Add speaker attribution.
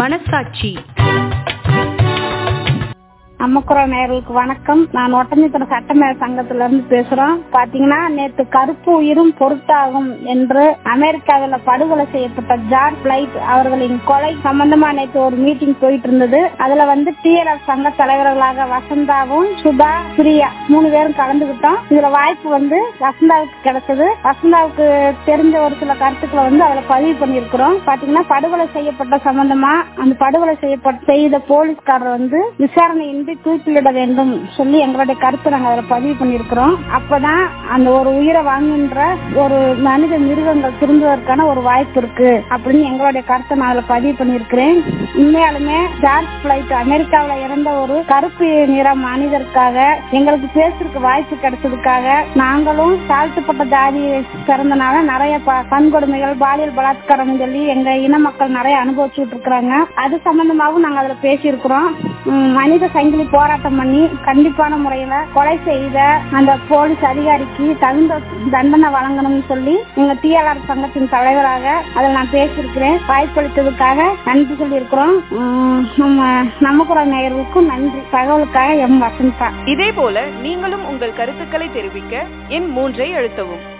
Speaker 1: மனசாட்சி.
Speaker 2: அம்மக்குரல் நேயர்களுக்கு வணக்கம். நான் ஒட்டஞ்சத்திர சட்டமேல சங்கத்துல இருந்து பேசுறோம். பாத்தீங்கன்னா நேற்று கருப்பு உயிரும் பொருட்டாகும் என்று அமெரிக்காவில் படுகொலை செய்யப்பட்ட ஜார்ஜ் பிளைட் அவர்களின் கொலை சம்பந்தமா நேற்று ஒரு மீட்டிங் போயிட்டு இருந்தது. அதுல TLF சங்க தலைவர்களாக வசந்தாவும் சுதா பிரியா 3 பேரும் கலந்துகிட்டோம். இதுல வாய்ப்பு வசந்தாவுக்கு கிடைச்சது. வசந்தாவுக்கு தெரிஞ்ச ஒரு சில கருத்துக்களை அதுல பதிவு பண்ணிருக்கிறோம். பாத்தீங்கன்னா படுகொலை செய்யப்பட்ட சம்பந்தமா அந்த படுகொலை செய்த போலீஸ்காரர் விசாரணையின்றி தூக்கிலிட வேண்டும் சொல்லி எங்களுடைய கருத்தை நாங்க அதில் பதிவு பண்ணிருக்கிறோம். அப்பதான் அந்த ஒரு உயிரை வாங்குகின்ற ஒரு மனித மிருகங்கள் திருந்துவதற்கான ஒரு வாய்ப்பு இருக்கு அப்படின்னு எங்களுடைய கருத்தை நான் அதில் பதிவு பண்ணிருக்கிறேன். உண்மையாலுமே ஜார்ஜ் பிளைட் அமெரிக்காவில இறந்த ஒரு கருப்பு நிற மனிதருக்காக எங்களுக்கு பேசுறதுக்கு வாய்ப்பு கிடைச்சதுக்காக நாங்களும் தாழ்த்தப்பட்ட ஜாதி பிறந்தனால நிறைய வன்கொடுமைகள் பாலியல் பலாத்காரம் சொல்லி எங்க இன மக்கள் நிறைய அனுபவிச்சுட்டு இருக்கிறாங்க. அது சம்பந்தமாகவும் நாங்க அதுல பேசியிருக்கிறோம். மனித சங்கிலி போராட்டம் பண்ணி கண்டிப்பான முறையில கொலை செய்த அந்த போலீஸ் அதிகாரிக்கு தகுந்த தண்டனை வழங்கணும்னு சொல்லி எங்க TLR சங்கத்தின் தலைவராக அதில் நான் பேசியிருக்கிறேன். வாய்ப்பளித்ததுக்காக நன்றி சொல்லியிருக்கிறோம். நம்ம குரல் நேயர்களுக்கும் நன்றி. தகவலுக்காக வசந்தா.
Speaker 1: இதே போல நீங்களும் உங்கள் கருத்துக்களை தெரிவிக்க எண் 3 அழுத்தவும்.